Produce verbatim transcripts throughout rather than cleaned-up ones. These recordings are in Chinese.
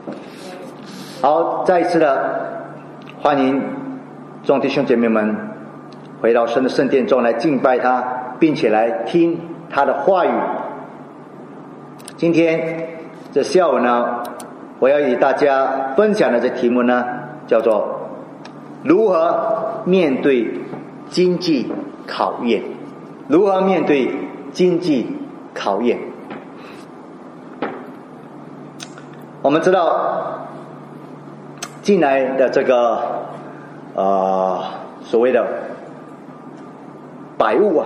好，再一次的欢迎众弟兄姐妹们回到神的圣殿中来敬拜他，并且来听他的话语。今天这下午呢，我要与大家分享的这题目呢，叫做如何面对经济考验。如何面对经济考验？我们知道进来的这个呃所谓的百物啊，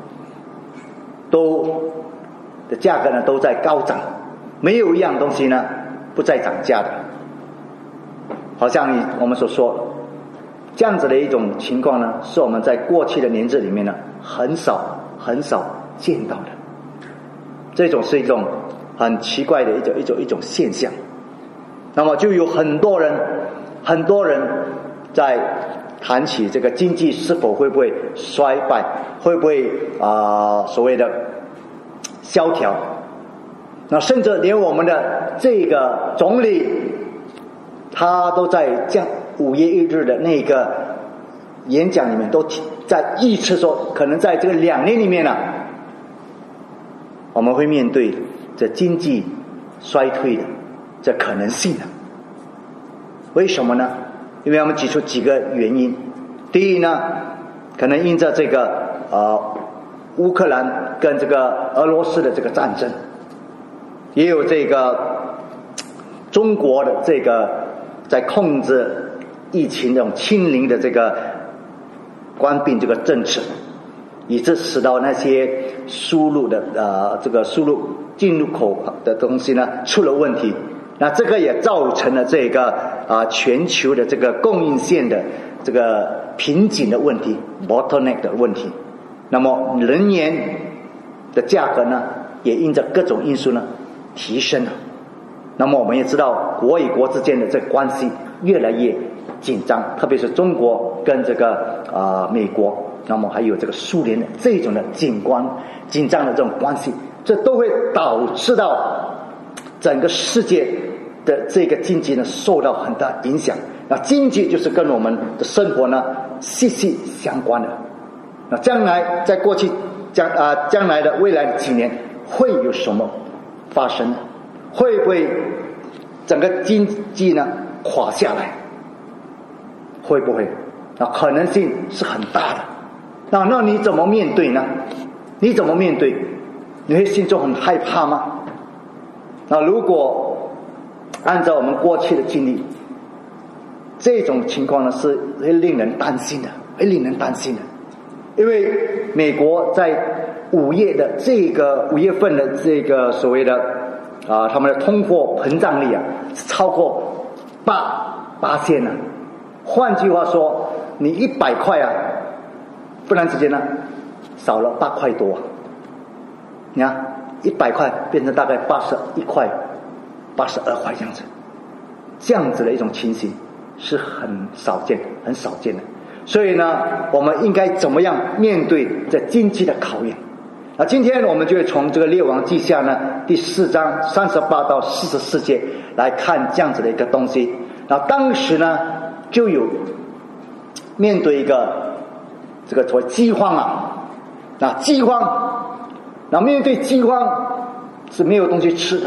都的价格呢都在高涨，没有一样东西呢不再涨价的。好像我们所说的这样子的一种情况呢，是我们在过去的年日里面呢很少很少见到的。这种是一种很奇怪的一种一种一种现象。那么就有很多人很多人在谈起这个经济是否会不会衰败，会不会啊、呃、所谓的萧条。那甚至连我们的这个总理他都在将五月一日的那个演讲里面都在预测说，可能在这个两年里面呢、啊，我们会面对这经济衰退的这可能性的。为什么呢？因为我们举出几个原因。第一呢，可能因着这个呃乌克兰跟这个俄罗斯的这个战争，也有这个中国的这个在控制疫情这种清零的这个关闭这个政策，以致使到那些输入的呃这个输入进入口的东西呢出了问题。那这个也造成了这个啊、呃、全球的这个供应线的这个瓶颈的问题 bottleneck 的问题。那么能源的价格呢也因着各种因素呢提升了。那么我们也知道国与国之间的这个关系越来越紧张，特别是中国跟这个啊、呃、美国，那么还有这个苏联的这种的紧关紧张的这种关系，这都会导致到整个世界的这个经济呢受到很大影响。那经济就是跟我们的生活呢息息相关的。那将来在过去将啊、呃、将来的未来的几年会有什么发生呢？会不会整个经济呢垮下来？会不会？那可能性是很大的。那那你怎么面对呢？你怎么面对？你会心中很害怕吗？那如果按照我们过去的经历，这种情况呢是会令人担心的，会令人担心的。因为美国在五月的这个五月份的这个所谓的啊，他们的通货膨胀率啊是超过八八线呢。换句话说，你一百块啊，忽然之间呢少了八块多啊。你看，一百块变成大概八十一块、八十二块这样子，这样子的一种情形是很少见、很少见的。所以呢，我们应该怎么样面对这经济的考验？那今天我们就会从这个列王记下呢第四章三十八到四十四节来看这样子的一个东西。那当时呢就有面对一个这个所谓饥荒啊，那饥荒，那面对饥荒是没有东西吃的，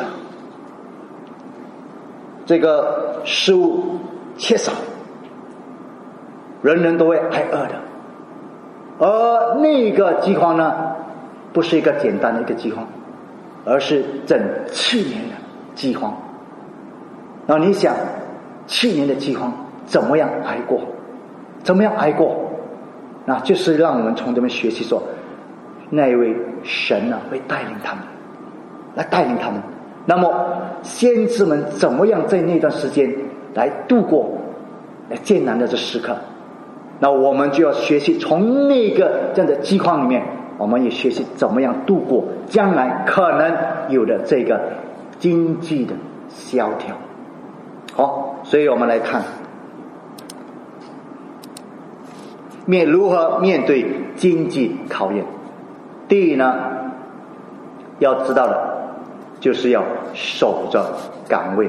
这个食物缺少，人人都会挨饿的。而那个饥荒呢不是一个简单的一个饥荒，而是整七年的饥荒。然后你想七年的饥荒怎么样挨过？怎么样挨过？那就是让我们从这边学习说，那一位神啊会带领他们，来带领他们。那么先知们怎么样在那段时间来度过来艰难的这时刻？那我们就要学习从那个这样的饥荒里面，我们也学习怎么样度过将来可能有的这个经济的萧条。好，所以我们来看面如何面对经济考验。第一呢，要知道的就是要守着岗位，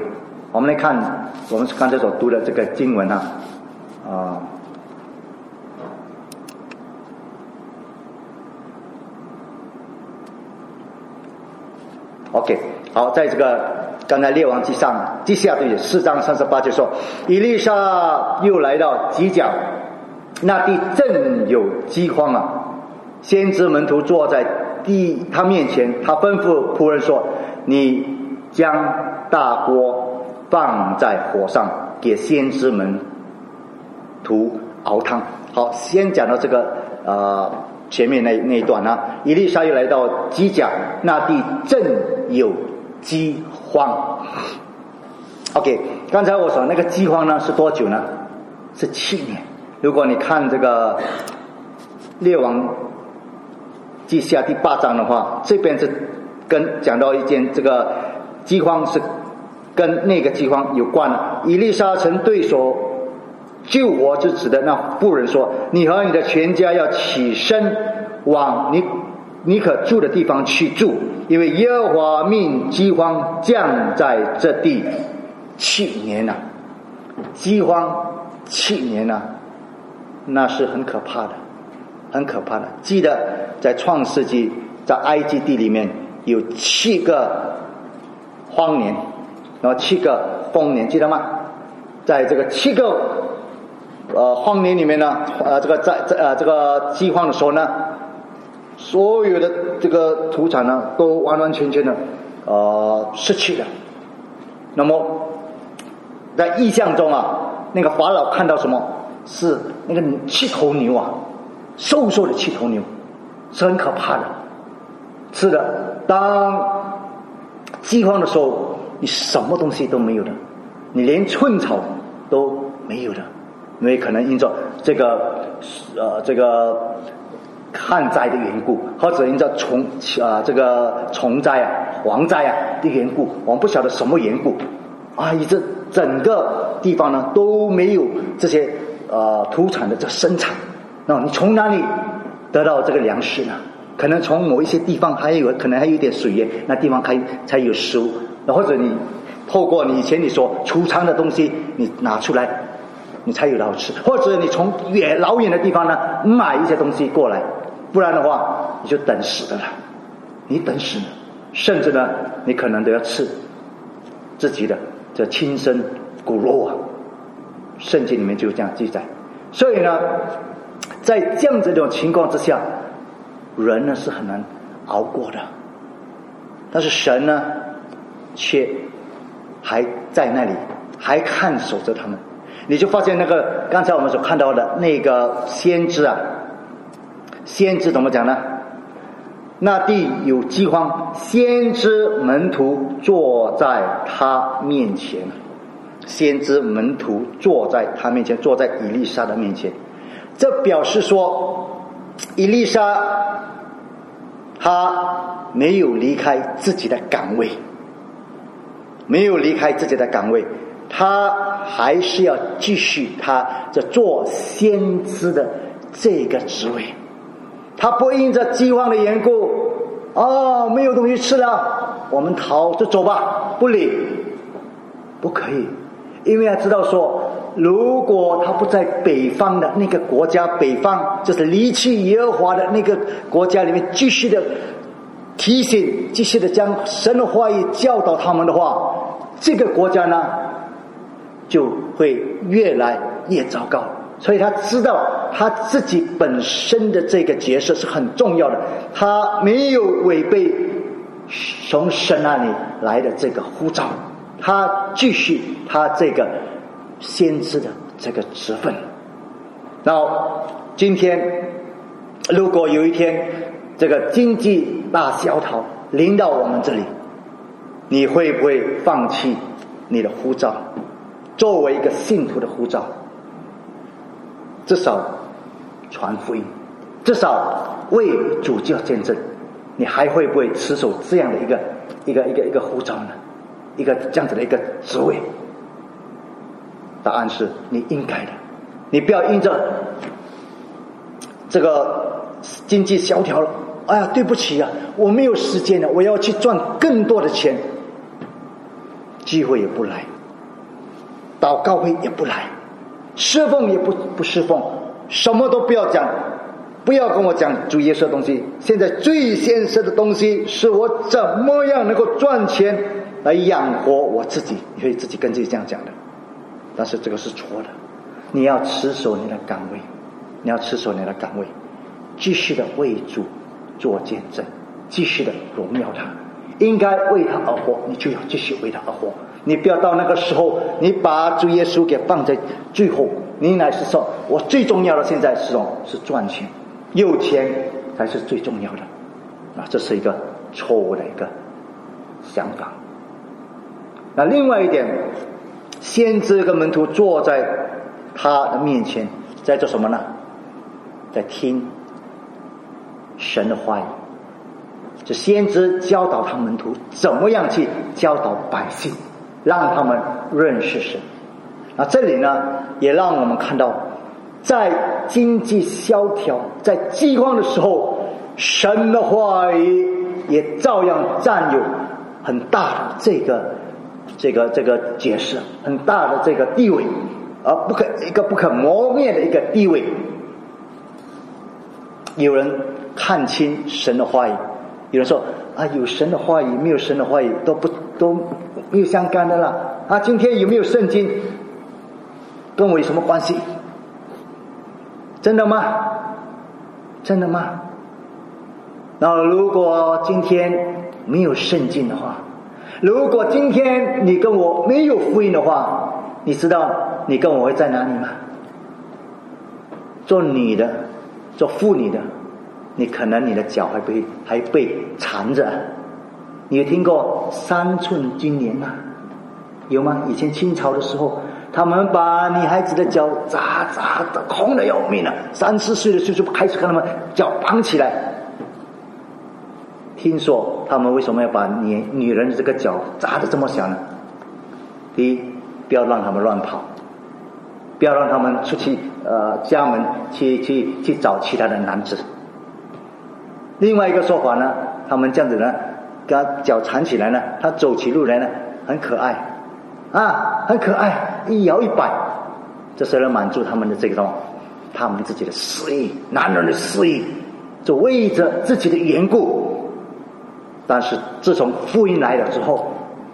我们来看我们刚才所读的这个经文啊，啊、呃。OK， 好，在这个刚才列王记上记下对四章三十八节说，以利沙又来到吉甲，那地正有饥荒啊，先知门徒坐在地他面前，他吩咐仆人说，你将大锅放在火上，给先知门徒熬汤。好，先讲到这个呃前面那那一段啊，以利沙又来到基甲，那地正有饥荒。OK， 刚才我说那个饥荒呢是多久呢？是七年。如果你看这个列王记下第八章的话，这边是跟讲到一件这个饥荒是跟那个饥荒有关的。以利沙曾对所救活之子的那妇人说，你和你的全家要起身往你你可住的地方去住，因为耶和华命饥荒降在这地七年了、啊。饥荒七年了、啊，那是很可怕的，很可怕的。记得在创世纪，在埃及地里面有七个荒年，然后七个丰年，记得吗？在这个七个呃荒年里面呢，呃这个在在呃这个饥荒的时候呢，所有的这个土产呢都完完全全的呃失去了。那么在意象中啊，那个法老看到什么？是那个七头牛啊，瘦瘦的七头牛，是很可怕的。是的，当饥荒的时候，你什么东西都没有的，你连寸草都没有的，因为可能因着这个呃这个旱灾的缘故，或者因着虫啊、呃、这个虫灾啊、蝗灾啊的缘故，我们不晓得什么缘故啊，以致整个地方呢都没有这些呃土产的这生产。那你从哪里得到这个粮食呢？可能从某一些地方还有可能还有一点水源，那地方才才有食物，或者你透过你以前你所储藏的东西，你拿出来，你才有得好吃，或者你从远老远的地方呢买一些东西过来，不然的话你就等死的了，你等死了，甚至呢你可能都要吃自己的这亲生骨肉啊，圣经里面就这样记载。所以呢，在这样子的情况之下，人呢是很难熬过的，但是神呢却还在那里，还看守着他们。你就发现那个刚才我们所看到的那个先知啊，先知怎么讲呢？那地有饥荒，先知门徒坐在他面前，先知门徒坐在他面前，坐在以利沙的面前。这表示说以利沙他没有离开自己的岗位，没有离开自己的岗位，他还是要继续他这做先知的这个职位。他不因着饥荒的缘故，哦，没有东西吃了，我们逃就走吧，不理，不可以，因为他知道说，如果他不在北方的那个国家，北方就是离弃耶和华的那个国家里面继续的提醒，继续的将神的话语教导他们的话，这个国家呢就会越来越糟糕。所以他知道他自己本身的这个角色是很重要的，他没有违背从神那里来的这个呼召，他继续他这个先知的这个职分。然后今天如果有一天这个经济大萧条临到我们这里，你会不会放弃你的呼召，作为一个信徒的呼召，至少传福音，至少为主教见证，你还会不会持守这样的一个一个一个一个呼召呢？一个这样子的一个职位？答案是你应该的。你不要因着这个经济萧条了，哎呀对不起啊，我没有时间了，我要去赚更多的钱，机会也不来， 祷告会也不来，侍奉也不不侍奉，什么都不要讲，不要跟我讲主耶稣的东西。现在最现实的东西是我怎么样能够赚钱来养活我自己，你可以自己跟自己这样讲的，但是这个是错的。你要持守你的岗位，你要持守你的岗位，继续的为主做见证，继续的荣耀他，应该为他而活，你就要继续为他而活。你不要到那个时候你把主耶稣给放在最后，你乃是说我最重要的现在是什么？是赚钱，有钱才是最重要的啊，这是一个错误的一个想法。那另外一点，先知跟门徒坐在他的面前，在做什么呢？在听神的话语。这先知教导他门徒怎么样去教导百姓，让他们认识神。那这里呢，也让我们看到，在经济萧条、在饥荒的时候，神的话语也照样占有很大的这个、这个、这个解释，很大的这个地位，而不可一个不可磨灭的一个地位。有人看清神的话语，有人说啊，有神的话语，没有神的话语都不都没有相干的啦。啊，今天有没有圣经，跟我有什么关系？真的吗？真的吗？那如果今天没有圣经的话，如果今天你跟我没有福音的话，你知道你跟我会在哪里吗？做女的，做妇女的，你可能你的脚还被还被缠着。你有听过三寸金莲吗？有吗？以前清朝的时候，他们把女孩子的脚扎扎的空的要命了，三四岁的时候就开始跟他们脚绑起来。听说他们为什么要把女女人的这个脚扎得这么小呢？第一，不要让他们乱跑，不要让他们出去呃家门去去去找其他的男子。另外一个说法呢，他们这样子呢，给他脚缠起来呢，他走起路来呢很可爱啊，很可爱，一摇一摆，这是来满足他们的这种他们自己的私欲，男人的私欲，就为着自己的缘故。但是自从福音来了之后，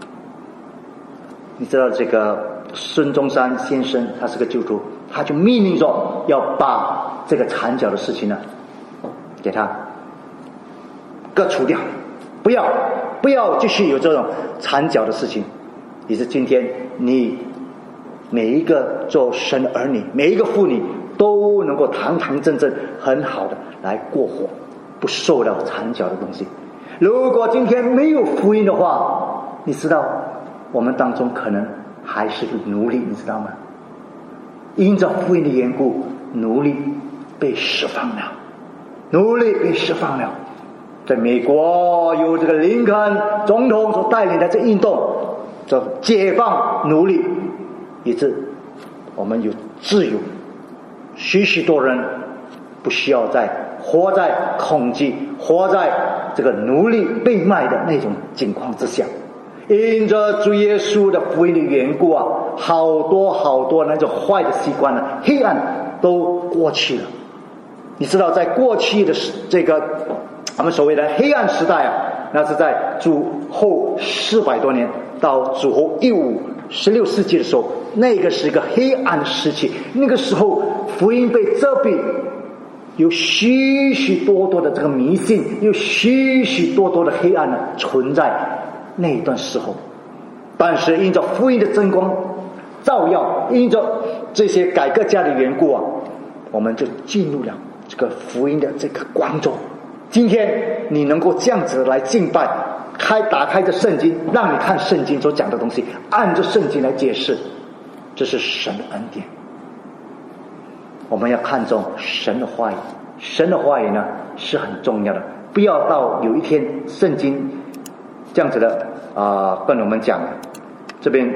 你知道这个孙中山先生他是个基督徒，他就命令说要把这个缠脚的事情呢给他割除掉，不要不要继续有这种缠脚的事情。也是今天你每一个做神的儿女，每一个妇女都能够堂堂正正很好的来过活，不受到缠脚的东西。如果今天没有福音的话，你知道我们当中可能还是个奴隶，你知道吗？因着福音的缘故，奴隶被释放了，奴隶被释放了。在美国有这个林肯总统所带领的这运动，这解放奴隶，以致我们有自由，许许多人不需要再活在恐惧，活在这个奴隶被卖的那种境况之下。因着主耶稣的福音的缘故啊，好多好多那种坏的习惯呢，黑暗都过去了。你知道在过去的这个我们所谓的黑暗时代啊，那是在主后四百多年到主后一五十六世纪的时候，那个是一个黑暗的时期。那个时候福音被遮蔽，有许许多多的这个迷信，有许许多多的黑暗呢存在那一段时候。但是因着福音的真光照耀，因着这些改革家的缘故啊，我们就进入了这个福音的这个光中。今天你能够这样子来敬拜，开打开着圣经，让你看圣经所讲的东西，按着圣经来解释，这是神的恩典。我们要看重神的话语，神的话语呢是很重要的。不要到有一天圣经这样子的啊、呃，跟我们讲这边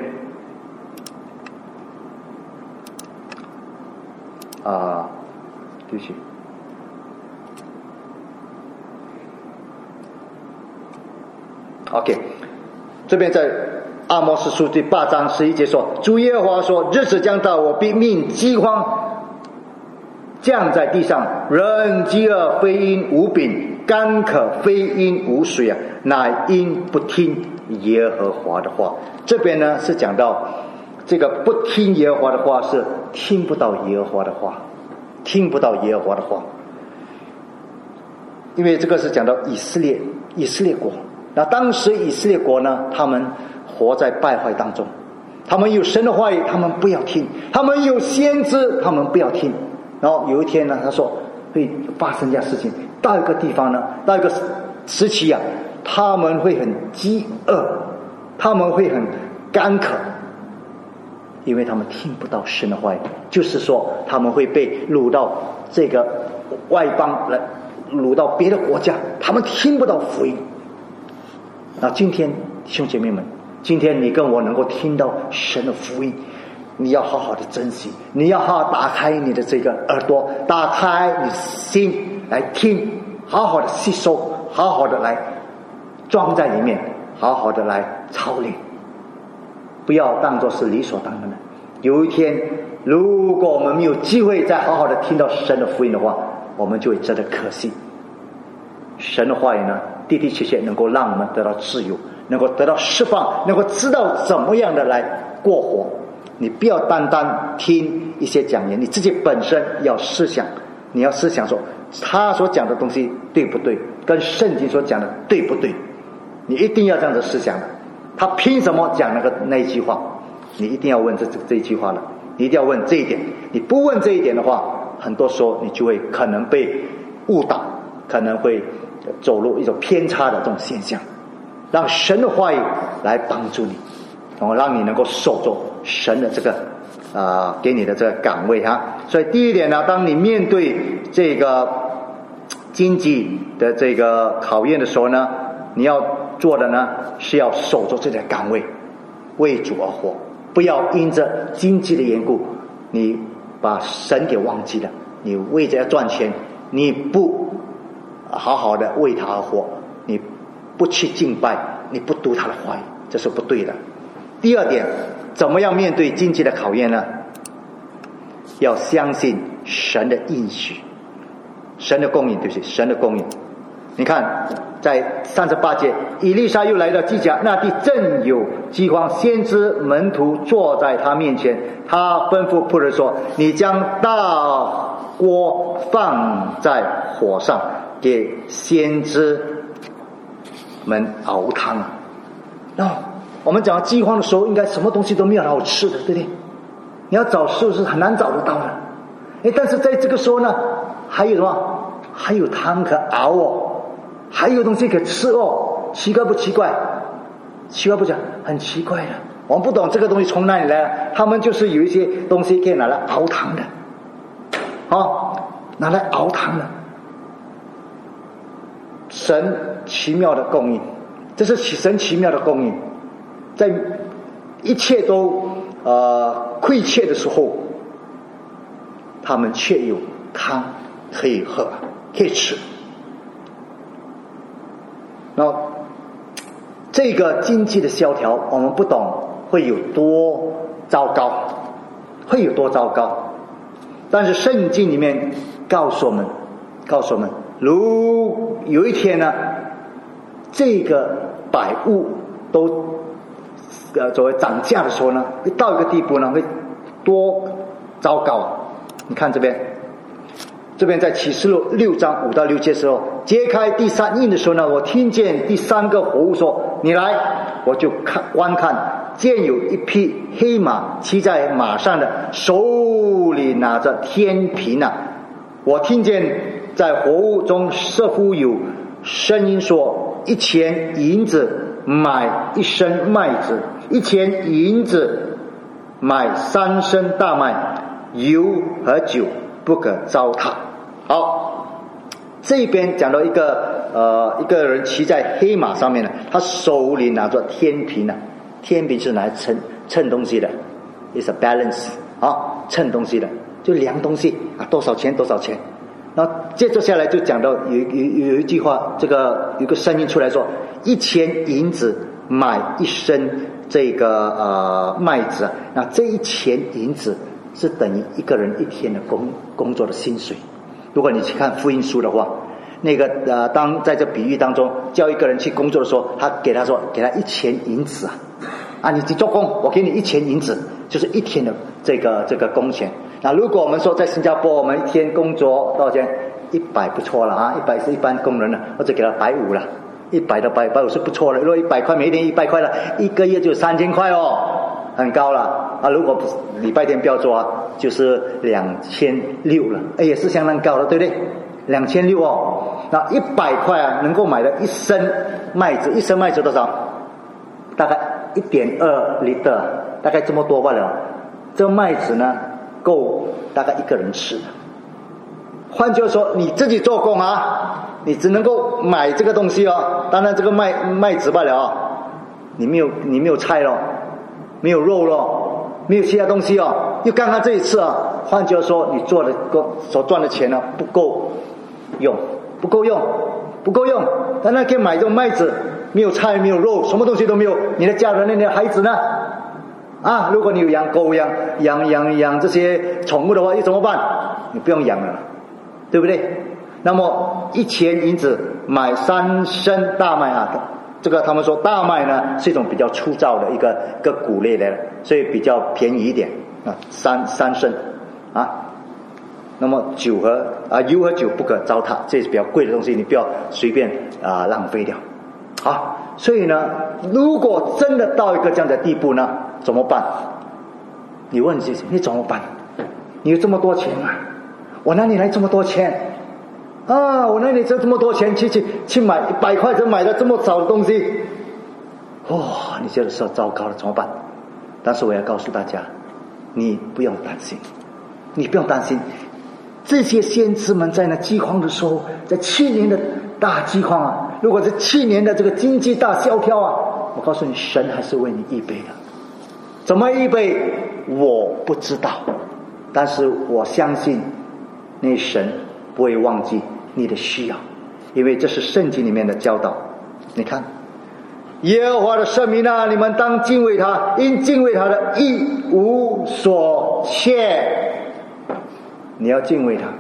啊、呃，对不起。OK， 这边再阿摩司书第八章十一节说，主耶和华说，日子将到，我必命饥荒降在地上，人饥饿非因无饼，干渴非因无水啊，乃因不听耶和华的话。这边呢是讲到这个不听耶和华的话，是听不到耶和华的话，听不到耶和华的话。因为这个是讲到以色列以色列国，那当时以色列国呢，他们活在败坏当中，他们有神的话语，他们不要听；他们有先知，他们不要听。然后有一天呢，他说会发生这样事情，到一个地方呢，到一个时期啊，他们会很饥饿，他们会很干渴，因为他们听不到神的话语，就是说他们会被掳到这个外邦来，掳到别的国家，他们听不到福音。那今天弟兄姐妹们，今天你跟我能够听到神的福音，你要好好的珍惜，你要好好打开你的这个耳朵，打开你的心来听，好好的吸收，好好的来装在里面，好好的来操练，不要当作是理所当然的。有一天如果我们没有机会再好好的听到神的福音的话，我们就会真的可惜。神的话语呢，的的确确能够让我们得到自由，能够得到释放，能够知道怎么样的来过活。你不要单单听一些讲言，你自己本身要思想，你要思想说他所讲的东西对不对，跟圣经所讲的对不对，你一定要这样子思想的。他凭什么讲那个那一句话，你一定要问这这这一句话了，你一定要问这一点。你不问这一点的话，很多时候你就会可能被误导，可能会走入一种偏差的这种现象。让神的话语来帮助你，然后让你能够守住神的这个啊、呃、给你的这个岗位哈。所以第一点呢，当你面对这个经济的这个考验的时候呢，你要做的呢是要守住这个岗位，为主而活，不要因着经济的缘故，你把神给忘记了，你为着要赚钱，你不好好的为他而活，你不去敬拜，你不读他的话语，这是不对的。第二点，怎么样面对经济的考验呢？要相信神的应许，神的供应，对不起，神的供应。你看在三十八节，以利沙又来到基甲，那地正有饥荒，先知门徒坐在他面前，他吩咐仆人说，你将大锅放在火上，给先知们熬汤啊。那我们讲饥荒的时候，应该什么东西都没有好吃的，对不对？你要找食物是很难找得到的。哎，但是在这个时候呢，还有什么？还有汤可熬哦，还有东西可吃哦。奇怪不奇怪？奇怪不奇怪？很奇怪的。我们不懂这个东西从哪里来的，他们就是有一些东西可以拿来熬汤的，哦，拿来熬汤的。神奇妙的供应，这是神奇妙的供应，在一切都呃亏欠的时候，他们却有汤可以喝，可以吃。然后这个经济的萧条，我们不懂会有多糟糕，会有多糟糕。但是圣经里面告诉我们，告诉我们，如有一天呢，这个百物都呃作为涨价的时候呢，会到一个地步呢，会多糟糕。你看这边，这边在启示录六章五到六节的时候，揭开第三印的时候呢，我听见第三个活物说，你来，我就看观看，见有一匹黑马骑在马上的，手里拿着天平啊。我听见在活物中似乎有声音说，一钱银子买一升麦子，一钱银子买三升大麦，油和酒不可糟蹋。好，这边讲到一个呃一个人骑在黑马上面呢，他手里拿着天平呢，天平是拿来称称东西的 ，is a balance 啊，称东西的，就量东西啊，多少钱多少钱。然后接着下来就讲到有有有一句话，这个有个声音出来说，一钱银子买一升这个呃麦子啊，那这一钱银子是等于一个人一天的工工作的薪水。如果你去看福音书的话，那个呃，当在这比喻当中叫一个人去工作的时候，他给他说给他一钱银子啊，啊，你去做工，我给你一钱银子，就是一天的这个这个工钱。那如果我们说在新加坡，我们一天工作多少钱？一百不错了啊，一百是一般工人了，或者给他百五了，一百到百百五是不错了。如果一百块，每天一百块了，一个月就三千块哦，很高了啊。如果礼拜天不要做啊，就是两千六了，哎，也是相当高的，对不对？两千六哦，那一百块啊，能够买的一升麦子，一升麦子多少？大概一点二 liter， 大概这么多罢了。这个麦子呢，够大概一个人吃的。换句话说，你自己做工啊，你只能够买这个东西哦。当然，这个麦麦子罢了哦，你没有你没有菜咯，没有肉咯，没有其他东西哦。又刚刚这一次啊，换句话说，你做的工所赚的钱呢不够用，不够用，不够用。当然可以买这种麦子，没有菜，没有肉，什么东西都没有。你的家人、你的孩子呢？啊，如果你有养狗、养养养养这些宠物的话，又怎么办？你不用养了。对不对？那么一钱银子买三升大麦啊，这个他们说大麦呢是一种比较粗糙的一个一个谷类的，所以比较便宜一点啊，三三升啊。那么酒和啊油和酒不可糟蹋，这是比较贵的东西，你不要随便啊浪费掉。好，所以呢，如果真的到一个这样的地步呢，怎么办？你问自己，你怎么办？你有这么多钱啊？我哪里来这么多钱啊？我哪里挣这么多钱去去去买一百块就买了这么少的东西？哦，你觉得说糟糕了，怎么办？但是我要告诉大家，你不用担心，你不用担心。这些先知们在那饥荒的时候，在去年的大饥荒啊，如果是去年的这个经济大萧条啊，我告诉你，神还是为你预备的。怎么预备？我不知道，但是我相信。那神不会忘记你的需要，因为这是圣经里面的教导。你看，耶和华的圣民啊，你们当敬畏他，因敬畏他的一无所缺。你要敬畏他。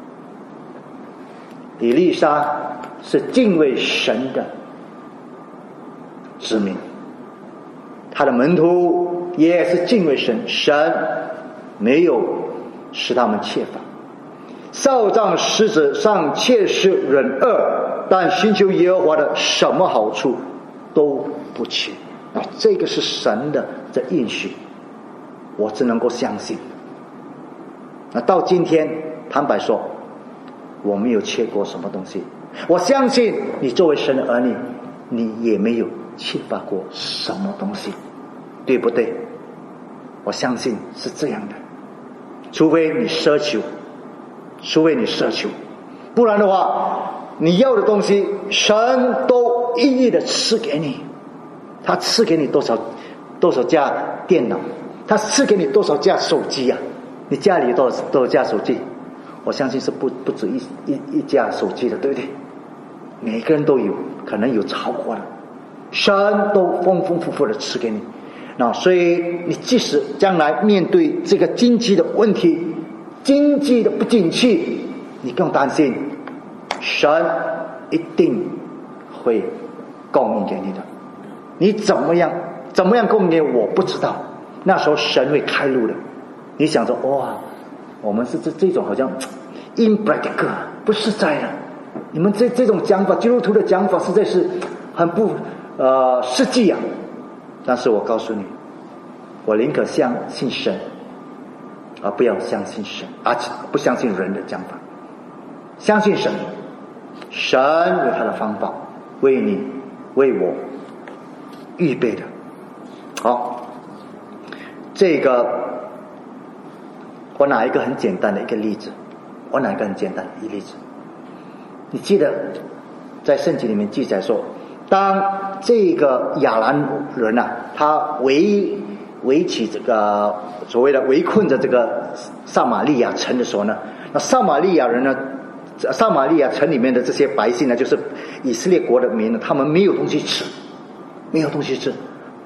以利沙是敬畏神的子民，他的门徒也是敬畏神，神没有使他们缺乏。少壮狮子尚且是忍恶，但寻求耶和华的什么好处都不缺。啊，这个是神的这应许，我只能够相信。那到今天，坦白说，我没有缺过什么东西。我相信你作为神的儿女，你也没有缺乏过什么东西，对不对？我相信是这样的，除非你奢求。除非你奢求，不然的话，你要的东西神都一一的赐给你。他赐给你多少多少架电脑，他赐给你多少架手机啊？你家里有多少多少架手机？我相信是不不止一一一架手机的，对不对？每个人都有，可能有超过的，神都丰丰富富的赐给你。那所以你即使将来面对这个经济的问题，经济的不景气，你不用担心，神一定会供应给你的。你怎么样怎么样供应给我不知道，那时候神会开路的。你想说哇，我们是这这种好像 impractical 不实在的，你们这这种讲法，基督徒的讲法实在是很不呃实际啊。但是我告诉你，我宁可相信神，而不要相信神，而且不相信人的讲法。相信神，神有他的方法为你为我预备的。好，这个我拿一个很简单的一个例子，我拿一个很简单的一个例子。你记得在圣经里面记载说，当这个亚兰人啊，他围围起这个所谓的围困着这个撒玛利亚城的时候呢，那撒玛利亚人呢，撒玛利亚城里面的这些百姓呢，就是以色列国的民呢，他们没有东西吃，没有东西吃，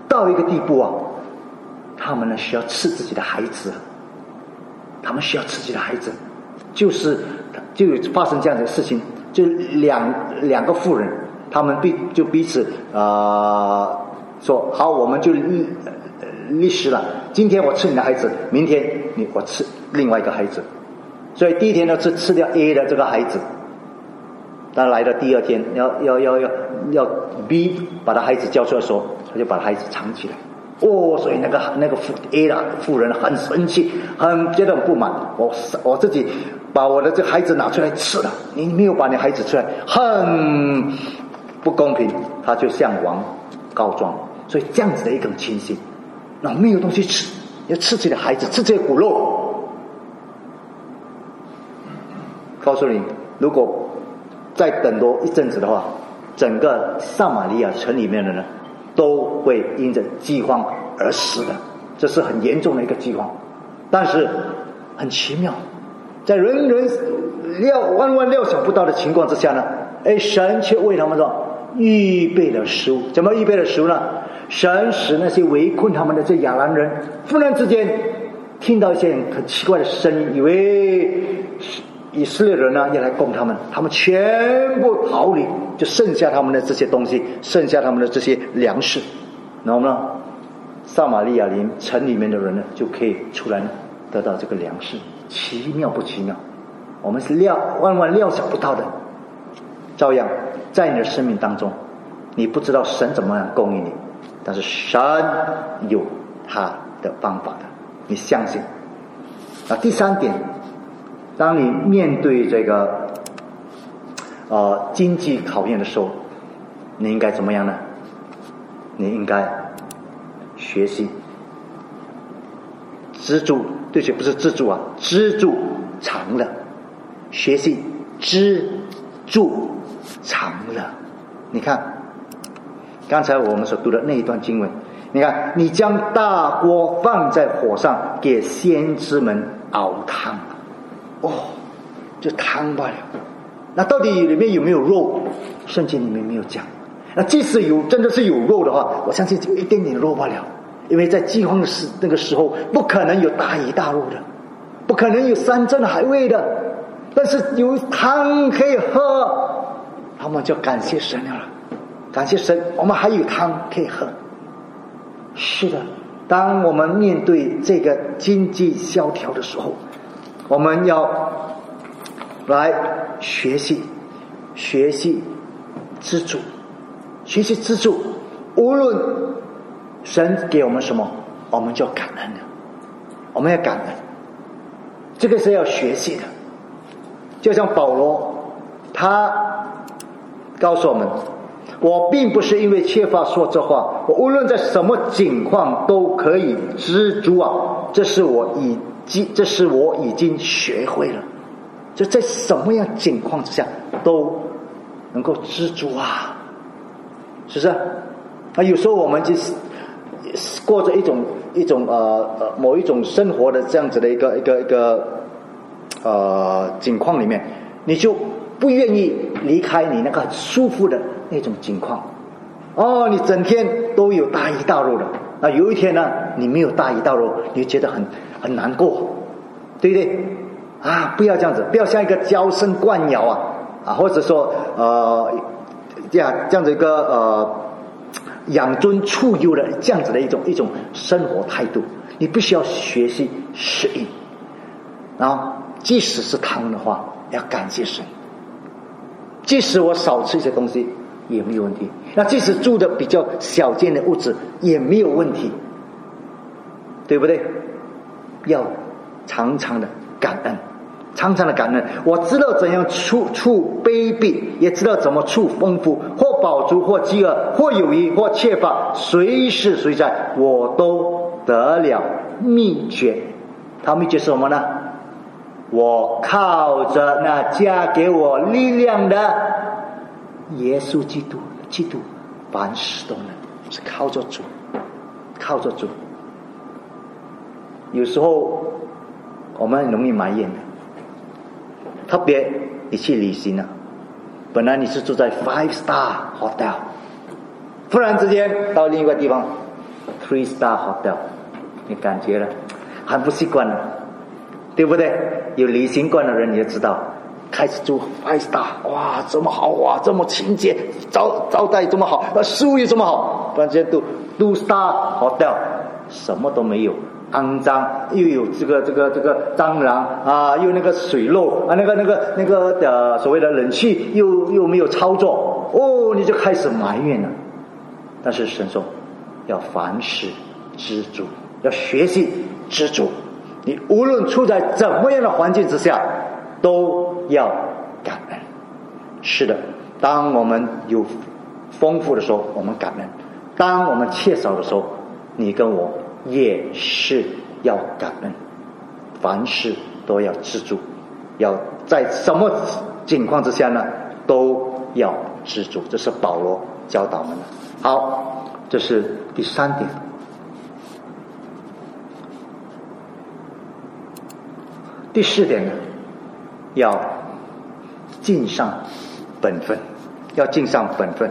到一个地步啊，他们呢需要吃自己的孩子，他们需要吃自己的孩子，就是就有发生这样的事情，就两两个妇人，他们彼就彼此啊、呃、说好，我们就立立誓了，今天我吃你的孩子，明天你我吃另外一个孩子，所以第一天呢是吃掉 A 的这个孩子，但来了第二天要要要要要 B 把他孩子交出来的时候，他就把孩子藏起来。哦，所以那个那个 A 的妇人很生气，很觉得很不满，我我自己把我的这孩子拿出来吃了，你没有把你孩子出来，很不公平，他就向王告状。所以这样子的一种情形，那没有东西吃，要吃自己的孩子，吃这些骨肉。告诉你，如果再等多一阵子的话，整个撒玛利亚城里面的人都会因着饥荒而死的，这是很严重的一个饥荒。但是很奇妙，在人人料万万料想不到的情况之下呢，哎，神却为他们说预备了食物。怎么预备了食物呢？神使那些围困他们的这亚兰人忽然之间听到一些很奇怪的声音，以为以色列人呢要来攻他们，他们全部逃离，就剩下他们的这些东西，剩下他们的这些粮食，然后呢撒玛利亚林城里面的人呢就可以出来得到这个粮食。奇妙不奇妙？我们是料万万料想不到的。照样在你的生命当中，你不知道神怎么样供应你，但是神有他的方法的，你相信。啊，第三点，当你面对这个呃经济考验的时候，你应该怎么样呢？你应该学习知足，对不起，不是自助啊，知足常乐，学习知足常乐。你看刚才我们所读的那一段经文，你看，你将大锅放在火上，给先知们熬汤。哦，这汤罢了。那到底里面有没有肉？圣经里面没有讲。那即使有，真的是有肉的话，我相信就一点点肉罢了。因为在饥荒的时那个时候，不可能有大鱼大肉的，不可能有山珍海味的，但是有汤可以喝，他们就感谢神了。感谢神，我们还有汤可以喝。是的，当我们面对这个经济萧条的时候，我们要来学习学习知足，学习知足。无论神给我们什么，我们就感恩的，我们要感恩，这个是要学习的。就像保罗，他告诉我们，我并不是因为缺乏说这话，我无论在什么境况都可以知足啊，这是我已经这是我已经学会了，就在什么样境况之下都能够知足啊，是不是啊？有时候我们就是过着一种一种呃呃某一种生活的这样子的一个一个一个呃境况里面，你就不愿意离开你那个很舒服的那种境况。哦，你整天都有大鱼大肉的，那有一天呢，你没有大鱼大肉，你就觉得很很难过，对不对？啊，不要这样子，不要像一个娇生惯养啊啊，或者说呃这样这样子一个呃养尊处优的这样子的一种一种生活态度，你必须要学习适应。然后，即使是汤的话，要感谢神。即使我少吃一些东西也没有问题，那即使住的比较小间的屋子也没有问题，对不对？要常常的感恩，常常的感恩。我知道怎样处处卑鄙，也知道怎么处丰富，或饱足，或饥饿，或有余，或缺乏，随时随在我都得了秘诀。他秘诀是什么呢？我靠着那加给我力量的耶稣基督，基督凡事都能，是靠着主，靠着主。有时候我们很容易埋怨的，特别你去旅行了，本来你是住在 five star hotel， 突然之间到另一个地方， three star hotel， 你感觉了很不习惯了，对不对？有旅行惯的人你就知道，开始住 five star， 哇，这么好哇，这么亲切，招招待这么好，食物也这么好，不然直接住 two star hotel， 什么都没有。肮脏，又有这个这个这个蟑螂啊，又那个水漏啊，那个那个那个的所谓的冷气又又没有操作，哦，你就开始埋怨了。但是神说，要凡事知足，要学习知足。你无论处在怎么样的环境之下，都要感恩。是的，当我们有丰富的时候，我们感恩；当我们缺少的时候，你跟我也是要感恩，凡事都要知足，要在什么情况之下呢，都要知足。这是保罗教导我们的。好，这是第三点。第四点呢，要尽上本分，要尽上本分。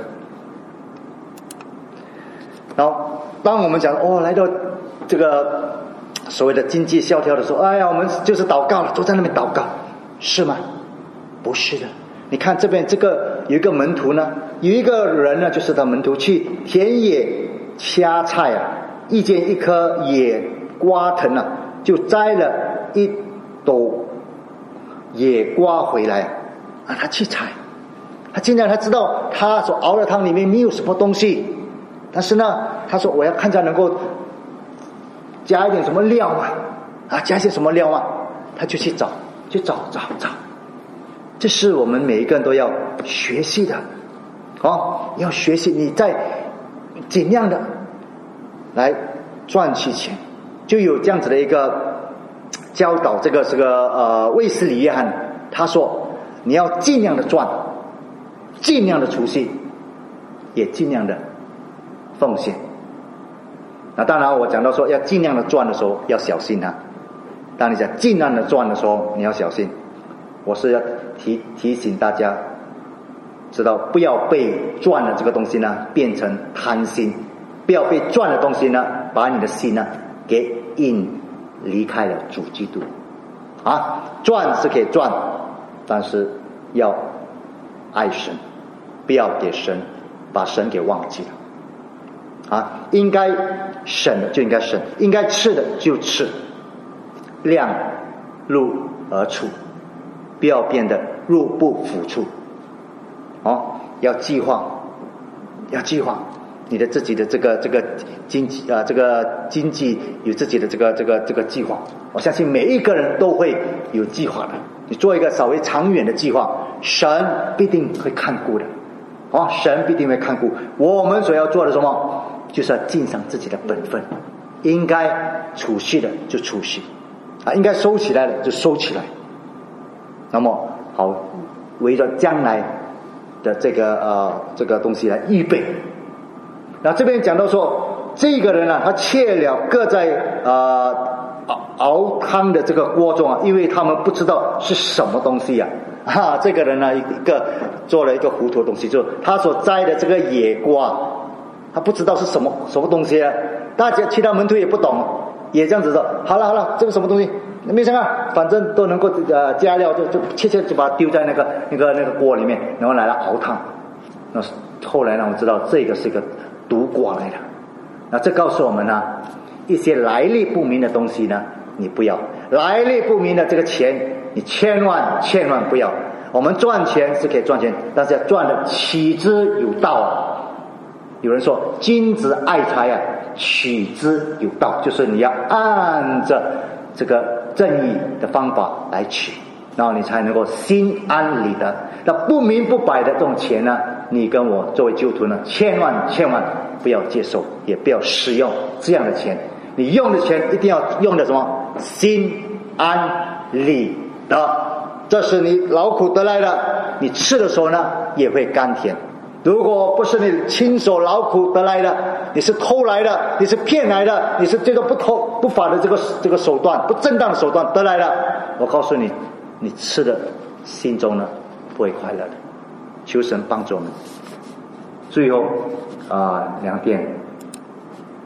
然后，当我们讲哦，来到这个所谓的经济萧条的时候，哎呀，我们就是祷告了，都在那边祷告，是吗？不是的。你看这边这个有一个门徒呢，有一个人呢，就是他门徒去田野掐菜啊，遇见一棵野瓜藤啊，就摘了一斗野瓜回来啊，他去采，他竟然他知道他所熬的汤里面没有什么东西，但是呢，他说我要看见能够加一点什么料啊，啊，加一些什么料啊，他就去找，去找找找。这是我们每一个人都要学习的，哦，要学习你在尽量的来赚取钱，就有这样子的一个教导。这个这个呃卫斯理约翰他说，你要尽量的赚，尽量的储蓄，也尽量的奉献。那当然我讲到说要尽量的赚的时候要小心啊，当你讲尽量的赚的时候你要小心。我是要提提醒大家知道，不要被赚的这个东西呢变成贪心，不要被赚的东西呢把你的心呢给引离开了主基督啊。赚是可以赚，但是要爱神，不要给神把神给忘记了啊。应该省的就应该省，应该吃的就吃，量入而出，不要变得入不敷出哦。要计划，要计划你的自己的这个这个经济啊、呃，这个经济有自己的这个这个这个计划。我相信每一个人都会有计划的。你做一个稍微长远的计划，神必定会看顾的哦，神必定会看顾。我们所要做的什么，就是要尽上自己的本分，应该储蓄的就储蓄啊，应该收起来的就收起来。那么好，为了将来的这个呃这个东西来预备。那这边讲到说，这个人啊，他切了搁在呃熬熬汤的这个锅中啊，因为他们不知道是什么东西呀、啊。哈，这个人呢，一个做了一个糊涂的东西，就是他所摘的这个野瓜，他不知道是什么什么东西啊。大家其他门徒也不懂，也这样子说，好了好了，这个什么东西？没什么，反正都能够呃加料，就就切切就把它丢在那个那个那个锅里面，然后来了熬汤。那后来呢，我知道这个是一个毒瓜来的。那这告诉我们呢，一些来历不明的东西呢，你不要；来历不明的这个钱，你千万千万不要。我们赚钱是可以赚钱，但是要赚的取之有道啊。有人说君子爱财啊，取之有道，就是你要按着这个正义的方法来取，然后你才能够心安理得。那不明不白的这种钱呢，你跟我作为基督徒呢，千万千万不要接受，也不要使用这样的钱。你用的钱一定要用的什么？心安理得，这是你劳苦得来的，你吃的时候呢也会甘甜。如果不是你亲手劳苦得来的，你是偷来的，你是骗来的，你是这个不偷不法的这个这个手段，不正当的手段得来的，我告诉你，你吃的心中呢不会快乐的。求神帮助我们。最后啊、呃，两点，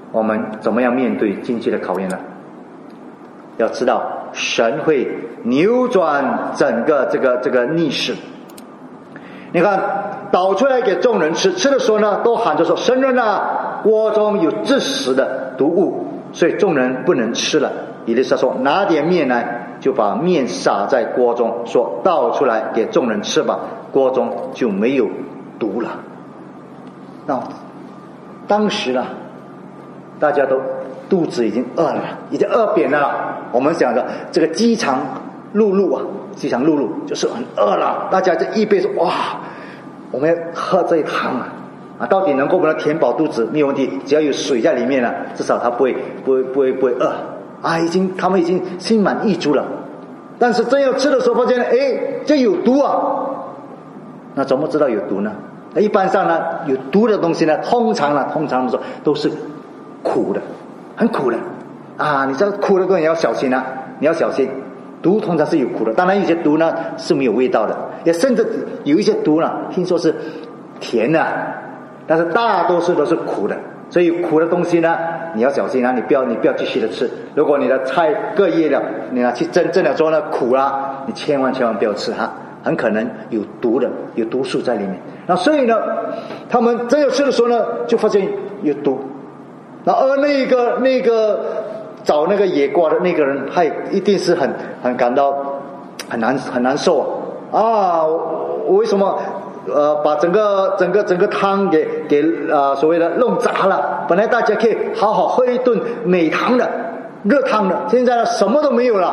我们怎么样面对经济的考验呢？要知道神会扭转整个这个这个逆势。你看倒出来给众人吃，吃的时候呢都喊着说神人啊，锅中有致死的毒物，所以众人不能吃了。以利沙说拿点面来，就把面撒在锅中，说倒出来给众人吃吧，锅中就没有毒了。那当时呢大家都肚子已经饿了，已经饿扁了。我们讲的这个饥肠辘辘啊，饥肠辘辘就是很饿了，大家就预备说哇，我们要喝这一汤啊，啊，到底能够不能填饱肚子？没有问题，只要有水在里面了，至少他不会不会不会不会饿啊，已经他们已经心满意足了。但是真要吃的时候发现，哎，这有毒啊！那怎么知道有毒呢？一般上呢，有毒的东西呢，通常呢，通常的时候都是苦的，很苦的啊！你这苦的东西要小心啊，你要小心。毒通常是有苦的，当然有些毒呢是没有味道的，也甚至有一些毒呢，听说是甜的，但是大多数都是苦的。所以苦的东西呢，你要小心啊，你不要你不要继续的吃。如果你的菜各叶了，你拿去真正的说呢苦啦，你千万千万不要吃哈，很可能有毒的，有毒素在里面。那所以呢，他们真要吃的时候呢，就发现有毒。那而那个那个找那个野瓜的那个人，他也一定是很很感到很难很难受啊！啊，我为什么？呃，把整个整个整个汤给给呃所谓的弄砸了。本来大家可以好好喝一顿美汤的热汤的，现在呢什么都没有了。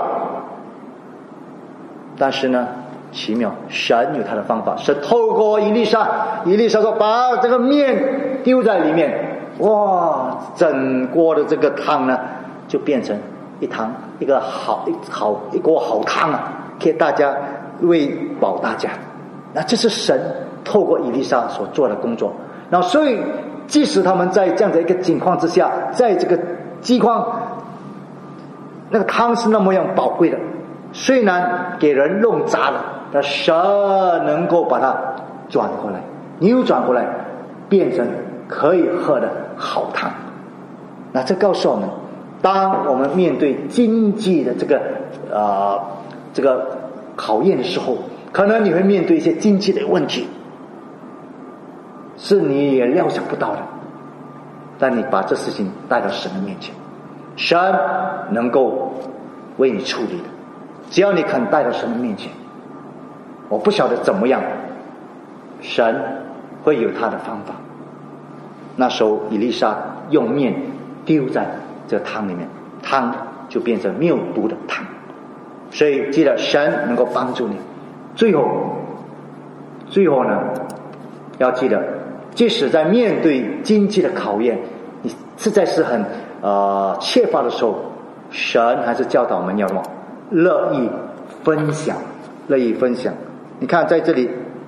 但是呢，奇妙，神有他的方法，是透过以利沙，以利沙说把这个面丢在里面，哇，整锅的这个汤呢就变成一汤一个好一好一锅好汤啊，给大家喂饱大家。那这是神透过以利沙所做的工作。然后所以即使他们在这样的一个情况之下，在这个饥荒，那个汤是那么样宝贵的，虽然给人弄砸了，但神能够把它转过来，扭转过来，变成可以喝的好汤。那这告诉我们，当我们面对经济的这个呃这个考验的时候，可能你会面对一些经济的问题，是你也料想不到的，但你把这事情带到神的面前，神能够为你处理的，只要你肯带到神的面前。我不晓得怎么样，神会有他的方法。那时候以利沙用面丢在这汤里面，汤就变成没有毒的汤。所以记得神能够帮助你。最后最后呢，要记得即使在面对经济的考验，你实在是很呃缺乏的时候，神还是教导我们要什么？乐意分享，乐意分享。你看在这里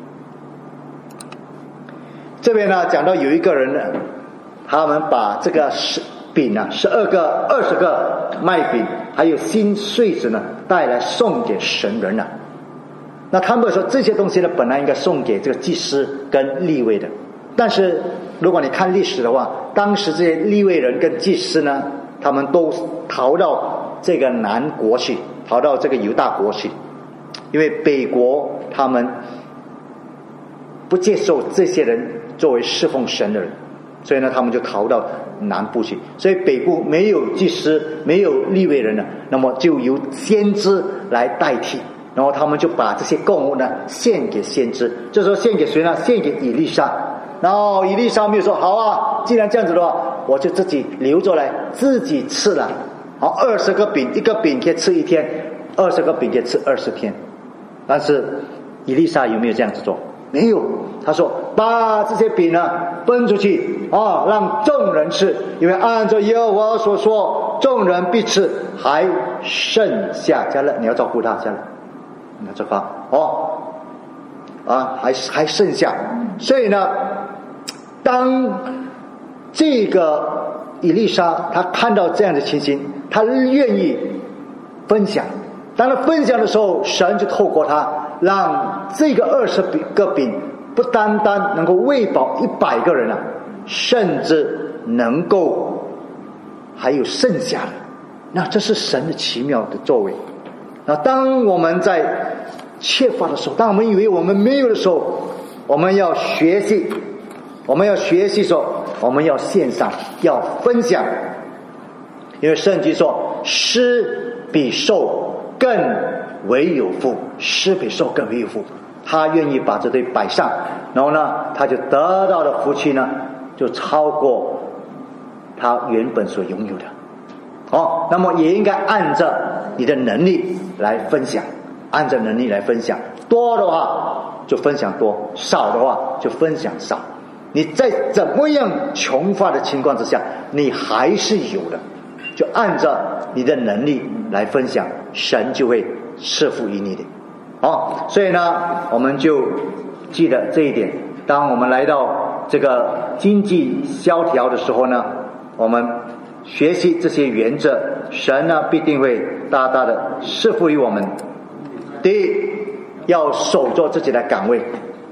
这边呢讲到有一个人呢，他们把这个十饼啊，十二个二十个麦饼还有新穗子呢带来送给神人了。那他们说这些东西呢本来应该送给这个祭司跟利未的，但是如果你看历史的话，当时这些利未人跟祭司呢，他们都逃到这个南国去，逃到这个犹大国去，因为北国他们不接受这些人作为侍奉神的人，所以呢他们就逃到南部去。所以北部没有祭司，没有利未人了，那么就由先知来代替，然后他们就把这些供物呢献给先知。这时候献给谁呢？献给以利沙。然后以利沙没有说好啊，既然这样子的话，我就自己留着来自己吃了。好，二十个饼，一个饼可以吃一天，二十个饼可以吃二十天。但是以利沙有没有这样子做？没有。他说把这些饼呢分出去啊，让众人吃，因为按照耶和华所说，众人必吃，还剩下。加勒，你要照顾他，加勒，你要照顾他哦啊，还还剩下。所以呢，当这个以利沙他看到这样的情形，他愿意分享。当他分享的时候，神就透过他，让这个二十个饼不单单能够喂饱一百个人啊，甚至能够还有剩下的，那这是神的奇妙的作为。那当我们在缺乏的时候，当我们以为我们没有的时候，我们要学习，我们要学习说，我们要献上，要分享。因为圣经说，施比受更为有福，施比受更为有福。他愿意把这堆摆上，然后呢，他就得到的福气呢，就超过他原本所拥有的。哦，那么也应该按照你的能力来分享，按照能力来分享，多的话就分享多，少的话就分享少。你在怎么样穷乏的情况之下，你还是有的，就按照你的能力来分享，神就会赐福于你的。哦，所以呢，我们就记得这一点。当我们来到这个经济萧条的时候呢，我们学习这些原则，神呢必定会大大的赐福于我们。第一，要守着自己的岗位，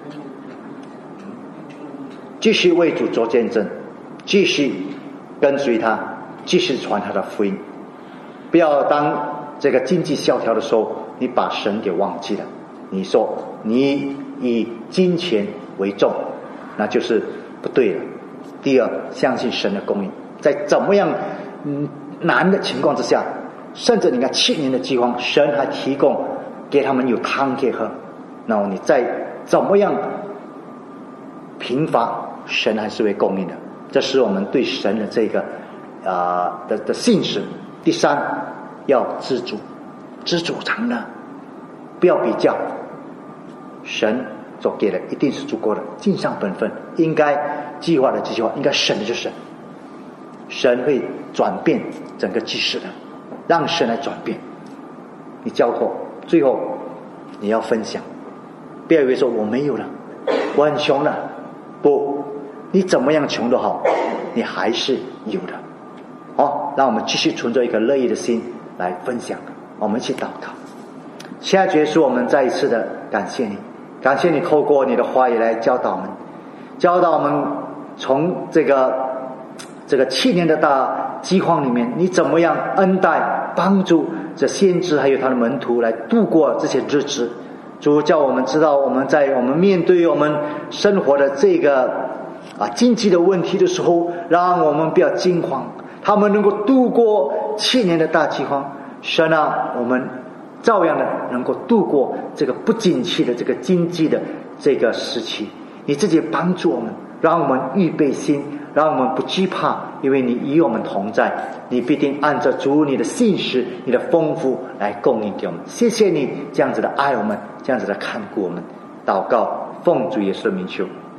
继续为主做见证，继续跟随他，继续传他的福音。不要当这个经济萧条的时候，你把神给忘记了，你说你以金钱为重，那就是不对了。第二，相信神的供应，在怎么样嗯难的情况之下，甚至你看七年的饥荒，神还提供给他们有汤可以喝，然后你再怎么样贫乏，神还是会供应的。这是我们对神的这个啊、呃、的的信实。第三，要知足，知足常乐，不要比较，神所给的一定是足够的，尽上本分，应该计划的计划，应该省的就省，神会转变整个局势的，让神来转变。你交托，最后你要分享，不要以为说我没有了，我很穷了，不，你怎么样穷都好，你还是有的。好，让我们继续存着一个乐意的心来分享。我们一起祷告。现在结束，我们再一次的感谢你，感谢你透过你的话语来教导我们，教导我们从这个这个七年的大饥荒里面，你怎么样恩待帮助这先知还有他的门徒来度过这些日子。主叫我们知道，我们在我们面对我们生活的这个啊经济的问题的时候，让我们不要惊慌，他们能够度过七年的大饥荒，神啊，我们照样的能够度过这个不景气的这个经济的这个时期。你自己帮助我们，让我们预备心，让我们不惧怕，因为你与我们同在，你必定按照主你的信实，你的丰富来供应给我们。谢谢你这样子的爱我们，这样子的看顾我们。祷告奉主耶稣的名求，